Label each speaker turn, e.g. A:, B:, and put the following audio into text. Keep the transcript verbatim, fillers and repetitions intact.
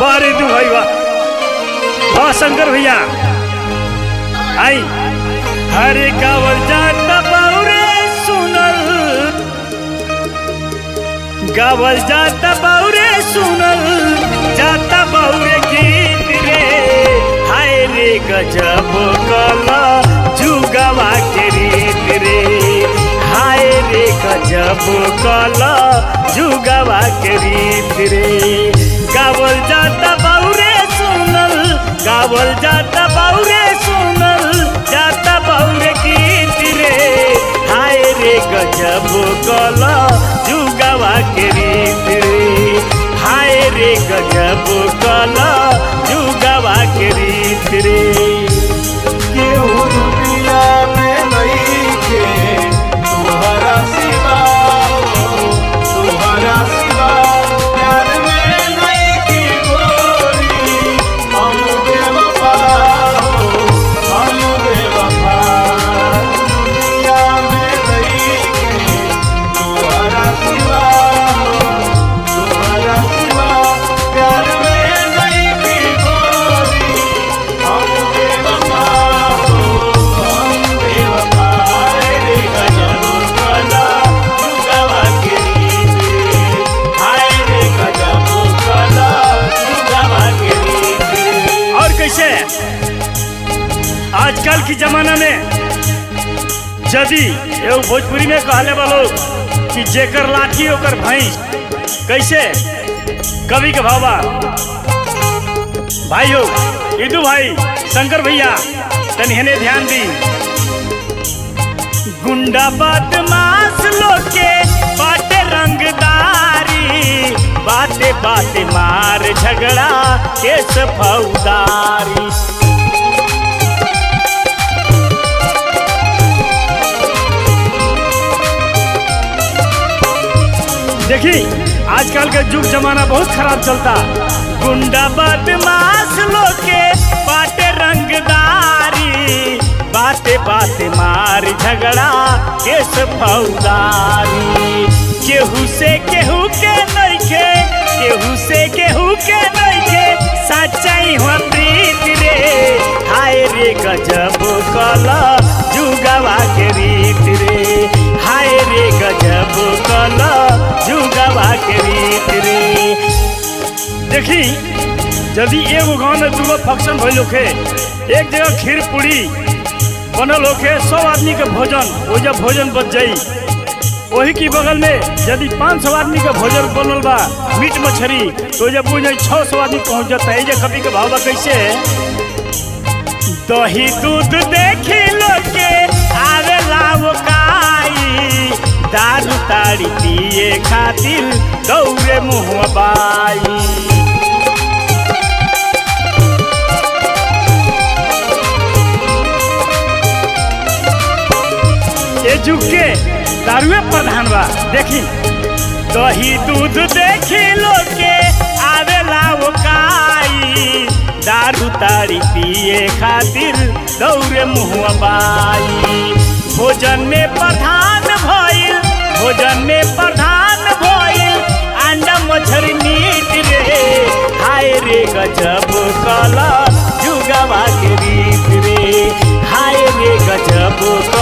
A: अरे तू भाई वाह वाह शंकर भैया आई हरे गावल जाता बाउरे सुनल गावल जाता बाउरे सुनल जाता बाउरे गीत रे हाय रे गजब कला जुगवा के रीत रे हाय रे गजब कला जुगवा के रीत रे गावल जाता बाउरे सुनल गावल जाता बाउरे सुनल जाता बाउरे गीत रे हाय रे गजब कला जुगवा के रीत रे हाय रे गजब कला जुगवा के रीत रे
B: केहू दुनिया में नइखे तोहरा सिवा तोहरा सिवा प्यार में नइखे गोरी हम बेवफा हो हम बेवफा दुनिया में नइखे तोहरा सिवा तोहरा सिवा प्यार में नइखे गोरी हम बेवफा हो हम बेवफा रे गजब कला जुगवा के रीत रे हाय रे गजब कला जुगवा के रीत रे।
A: और कैसे आजकल की जमाना में यदि एगो भोजपुरी में कहले वालों कि जेकर लाठी ओकर भैंस कैसे कवि के भावा भाई हो इदू भाई शंकर भैया तनी हेने ध्यान दी गुंडा बदमाश लोग के बाटे रंगदारी बाते बाते मार झगड़ा केस फौदारी देखी आजकल का युग जमाना बहुत खराब चलता गुंडा बदमाश लोग के बाटे रंगदारी बाते बाते मार झगड़ा केस फौदारी केहू से केहू के नइखे केहू से केहू के नइखे सच्चाई हो प्रीत रे हाय रे गजब कला जुगवा के रीत रे हाय रे गजब कला जुगवा के रीत रे देखी यदि एगो गाँव में दूगो फंक्शन भइल होखे एक जगह खीर पूरी बनल होखे सौ आदमी के भोजन वो जब भोजन बच जाई वही की बगल में यदि पाँच सौ आदमी का भोजन बनल बा मीट मछली तो जब बुझ छः सौ आदमी पहुँच जाता है जे कभी के भाव बा कैसे दही दूध देखी लोग के आवेला वो काई दारू ताड़ी पिए खातिर दौड़े मुँह बाई ये जुग के दारुए प्रधान बा देखी दही दूध देखी लोग के आवेला वो काई दारू ताड़ी पिए खातिर दौड़े मुँह बाई भोजन में प्रधान भइल भोजन में प्रधान भइल अंडा मछली मीट रे हाय रे गजब कला जुगवा के रीत रे हाय रे गजब